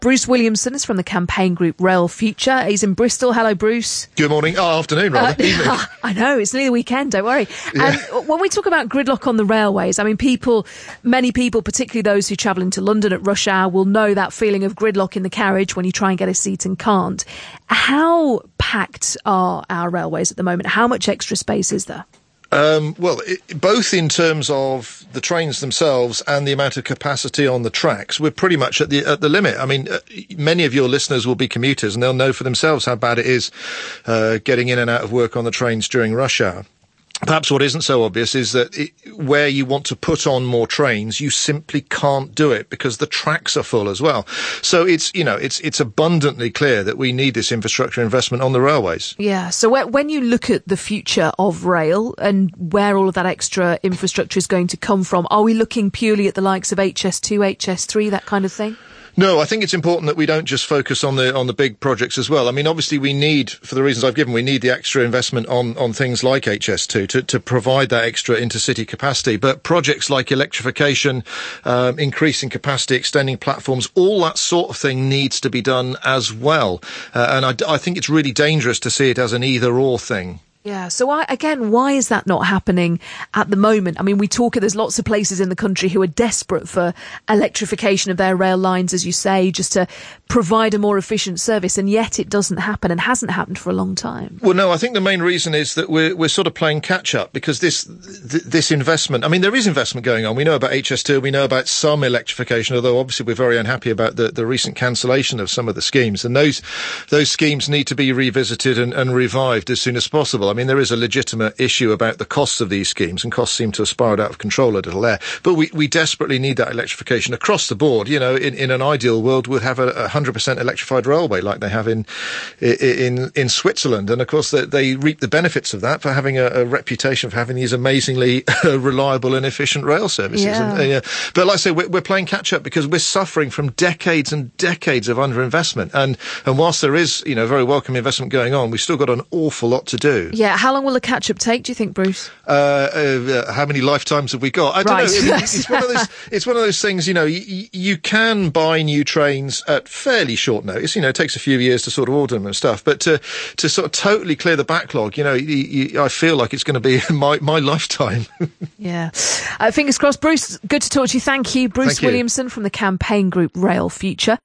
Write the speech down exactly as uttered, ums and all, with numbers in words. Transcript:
Bruce Williamson is from the campaign group Rail Future. He's in Bristol. Hello, Bruce. Good morning. Oh, afternoon, rather. Uh, Evening. I know, it's nearly the weekend, don't worry. Yeah. And when we talk about gridlock on the railways, I mean, people, many people, particularly those who travel into London at rush hour, will know that feeling of gridlock in the carriage when you try and get a seat and can't. How packed are our railways at the moment? How much extra space is there? Um, well, it, both in terms of the trains themselves and the amount of capacity on the tracks, we're pretty much at the at the limit. I mean, uh, many of your listeners will be commuters, and they'll know for themselves how bad it is uh, getting in and out of work on the trains during rush hour. Perhaps what isn't so obvious is that it, where you want to put on more trains, you simply can't do it because the tracks are full as well. So it's, you know, it's it's abundantly clear that we need this infrastructure investment on the railways. Yeah. So when you look at the future of rail and where all of that extra infrastructure is going to come from, are we looking purely at the likes of H S two, H S three, that kind of thing? No, I think it's important that we don't just focus on the on the big projects as well. I mean, obviously we need, for the reasons I've given, we need the extra investment on, on things like H S two to, to provide that extra intercity capacity. But projects like electrification, um, increasing capacity, extending platforms, all that sort of thing needs to be done as well. Uh, and I, I think it's really dangerous to see it as an either-or thing. Yeah. So I, again, why is that not happening at the moment? I mean, we talk, there's lots of places in the country who are desperate for electrification of their rail lines, as you say, just to provide a more efficient service. And yet it doesn't happen and hasn't happened for a long time. Well, no, I think the main reason is that we're, we're sort of playing catch up because this, th- this investment, I mean, there is investment going on. We know about H S two, we know about some electrification, although obviously we're very unhappy about the, the recent cancellation of some of the schemes. And those, those schemes need to be revisited and, and revived as soon as possible. I mean, there is a legitimate issue about the costs of these schemes, and costs seem to have spiraled out of control a little there. But we, we desperately need that electrification across the board. You know, in, in an ideal world, we'd have a, a one hundred percent electrified railway like they have in in in Switzerland. And, of course, they, they reap the benefits of that for having a, a reputation of having these amazingly reliable and efficient rail services. Yeah. And, uh, but like I say, we're, we're playing catch-up because we're suffering from decades and decades of underinvestment. And, and whilst there is, you know, very welcome investment going on, we've still got an awful lot to do. Yeah. How long will the catch-up take, do you think, Bruce? Uh, uh, how many lifetimes have we got? I don't right. know. It, it's, one of those, it's one of those things, you know, you, you can buy new trains at fairly short notice. You know, it takes a few years to sort of order them and stuff. But to, to sort of totally clear the backlog, you know, you, you, I feel like it's going to be my, my lifetime. Yeah. Uh, fingers crossed. Bruce, good to talk to you. Thank you. Bruce Thank you. Williamson from the campaign group Rail Future.